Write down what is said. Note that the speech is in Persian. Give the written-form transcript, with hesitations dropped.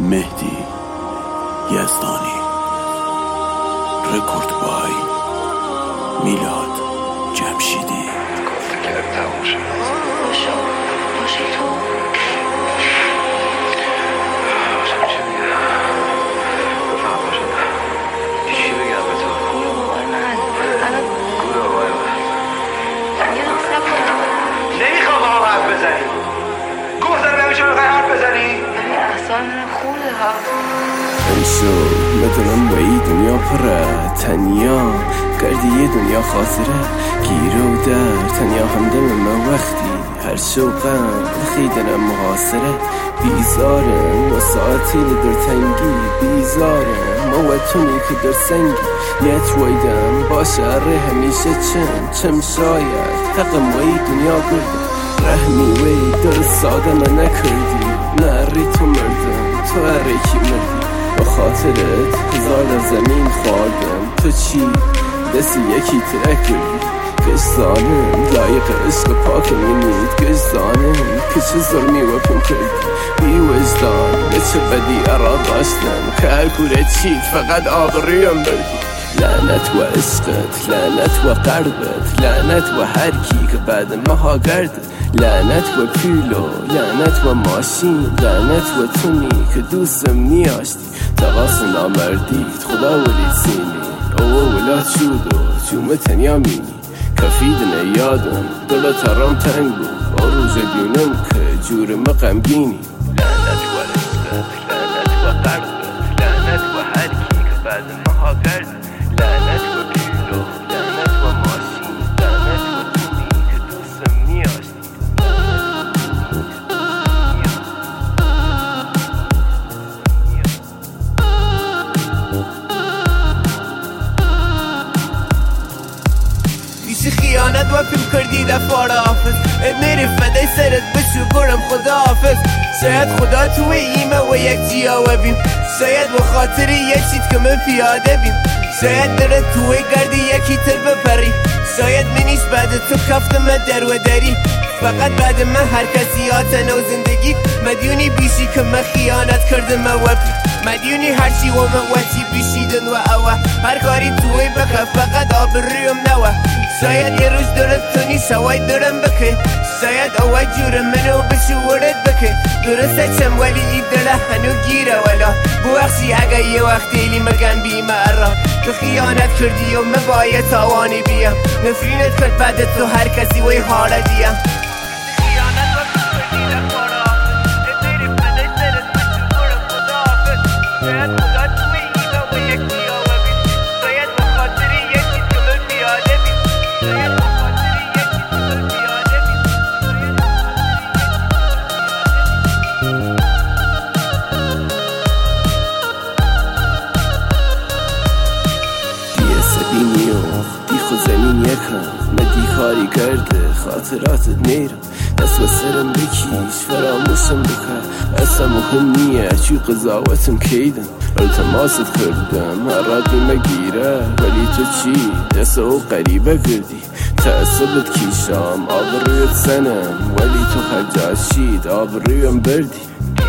مهدی یزدانی، رکورد بای میلاد جمشیدی. گفته کرد تموم شد. باشه تو باشم چی بگم؟ بفهم باشم چی بگم به تو؟ گروه بابای من الان گروه بابای من یه دقیقه صبر کن. نمیخوام با هم حرف بزنی. گفتم نمیشه بخوای حرف بزنی. ببین احسان من خوده ها. امشو بدونم با ای دنیا پره تنیا کردی یه دنیا خاطره گیره و در تنیا همدم من وقتی هر شوقم خیدنم محاصره بیزارم و ساعتی در تنگی بیزارم موتونی که در سنگی نیت ویدم باشه اره همیشه چم شاید حقم و ای دنیا گردم رحمی وی در ساده من نکردی نری تو مردم تو اره کی مردی با خاطرت هزار زمین خواردم تو چی دستی یکی ترک کردی کش زانم لایق عشق پاک منید کش زانم که چه ظلمی وکم کردی بی وجدان به چه بدی اراد داشتم که هر کوره چید فقط آبرویم بردی لعنت و عشقت لعنت و قربت لعنت و هر کی که بعد ماها گردت لعنت و پیلو لعنت و ماشین لعنت و تونی که دوستم نیاشتی تقاس نامردید خدا ولید سینی او ولاد شودو چومه تنیا مینی کفید نیادم دل ترام تنگ بود آروز دینم که جور غمگینی لعنت و عشقت لعنت و قربت لعنت و هر کی که بعد ماها گردت لعنت و پیلو لعنت و ماشین لعنت و تونی که دوستم نیاشتی خیانت و فیلم کردی دفار حافظ میری فدای سرت بشو گرم خدا حافظ شاید خدا توی ایمه و یک جیا وبیم شاید به خاطر یک چیز که من پیاده بیم شاید داره توی گردی یکی تر بپری شاید منیش بعد تو کفتم در و دری فقط بعد من هر کسی آتن و زندگی مدیونی بیشی که من خیانت کردم و مدیونی هرچی و من وقتی بیشیدن و اوه هر کاری توی بکه فقط آبرویم نوه شاید یه روز درست تونی شوای درم بکه شاید اوه جور منو بشو ورد بکه درسته چم ولی ای دره هنو گیره ولا بوخشی اگه یه وقت ایلی مگن بیمه را تو خیانت کردی و من باید تاوانی بیم نفرینت کرد بعد تو هر کسی وی حاله دیم زمین یکم مدی کاری کرده خاطراتت میرم دست و سرم بکیش فراموشم بکن اصلا مهم نیه چی قضاوتم کیدم التماست کردم عراقی مگیره ولی تو چی دست او قریبه کردی تعصبت کیشام آبرویت سنم ولی تو هر جا شید آبرویم بردی